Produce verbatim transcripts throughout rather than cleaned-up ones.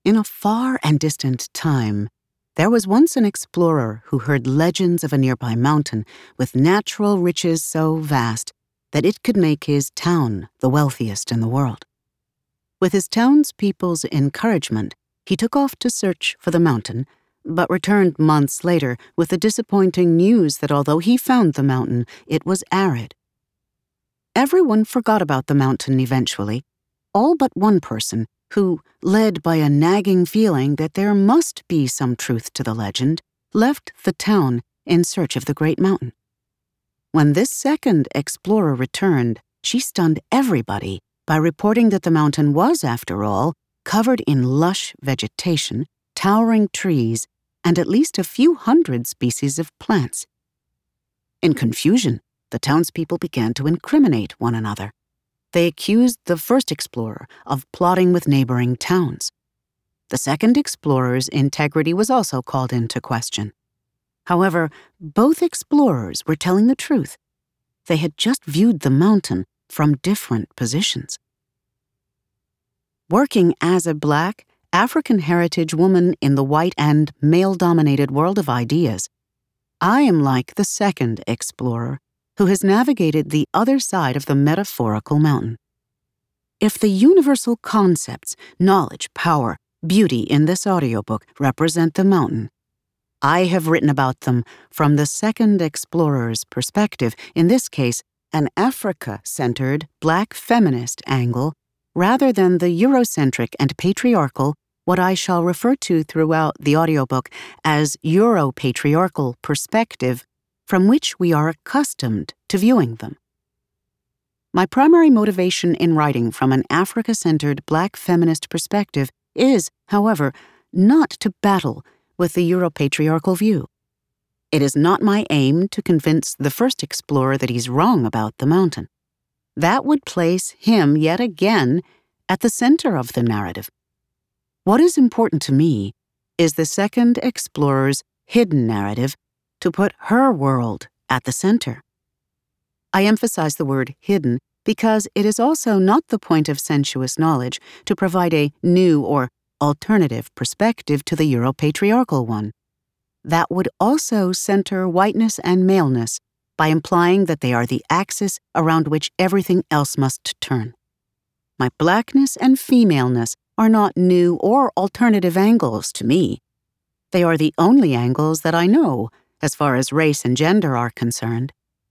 In a far and distant time, there was once an explorer who heard legends of a nearby mountain with natural riches so vast that it could make his town the wealthiest in the world. With his townspeople's encouragement, he took off to search for the mountain, but returned months later with the disappointing news that although he found the mountain, it was arid. Everyone forgot about the mountain eventually, all but one person who, led by a nagging feeling that there must be some truth to the legend, left the town in search of the great mountain. When this second explorer returned, she stunned everybody by reporting that the mountain was, after all, covered in lush vegetation, towering trees, and at least a few hundred species of plants. In confusion, the townspeople began to incriminate one another. They accused the first explorer of plotting with neighboring towns. The second explorer's integrity was also called into question. However, both explorers were telling the truth. They had just viewed the mountain from different positions. Working as a Black, African heritage woman in the white and male-dominated world of ideas, I am like the second explorer who has navigated the other side of the metaphorical mountain. If the universal concepts, knowledge, power, beauty in this audiobook represent the mountain, I have written about them from the second explorer's perspective, in this case, an Africa-centered Black feminist angle, rather than the Eurocentric and patriarchal, what I shall refer to throughout the audiobook as Euro-patriarchal perspective, from which we are accustomed to viewing them. My primary motivation in writing from an Africa-centered Black feminist perspective is, however, not to battle with the Euro-patriarchal view. It is not my aim to convince the first explorer that he's wrong about the mountain. That would place him yet again at the center of the narrative. What is important to me is the second explorer's hidden narrative to put her world at the center. I emphasize the word hidden because it is also not the point of sensuous knowledge to provide a new or alternative perspective to the Euro-patriarchal one. That would also center whiteness and maleness by implying that they are the axis around which everything else must turn. My Blackness and femaleness are not new or alternative angles to me. They are the only angles that I know, as far as race and gender are concerned.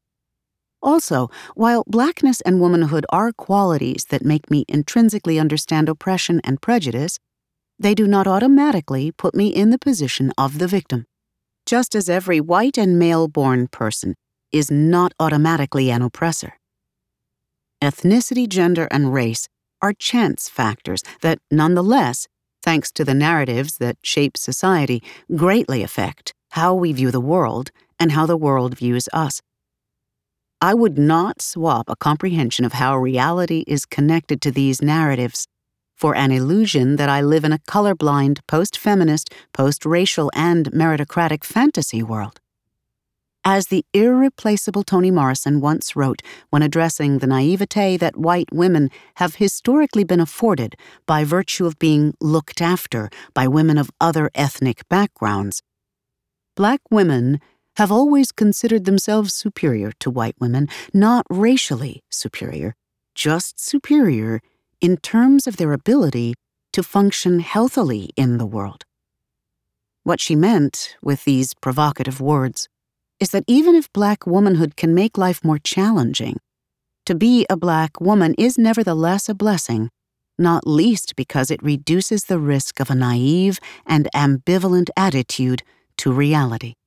Also, while Blackness and womanhood are qualities that make me intrinsically understand oppression and prejudice, they do not automatically put me in the position of the victim, just as every white and male-born person is not automatically an oppressor. Ethnicity, gender, and race are chance factors that, nonetheless, thanks to the narratives that shape society, greatly affect how we view the world and how the world views us. I would not swap a comprehension of how reality is connected to these narratives for an illusion that I live in a colorblind, post-feminist, post-racial, and meritocratic fantasy world. As the irreplaceable Toni Morrison once wrote when addressing the naivete that white women have historically been afforded by virtue of being looked after by women of other ethnic backgrounds, Black women have always considered themselves superior to white women, not racially superior, just superior in terms of their ability to function healthily in the world. What she meant with these provocative words is that even if Black womanhood can make life more challenging, to be a Black woman is nevertheless a blessing, not least because it reduces the risk of a naive and ambivalent attitude to reality.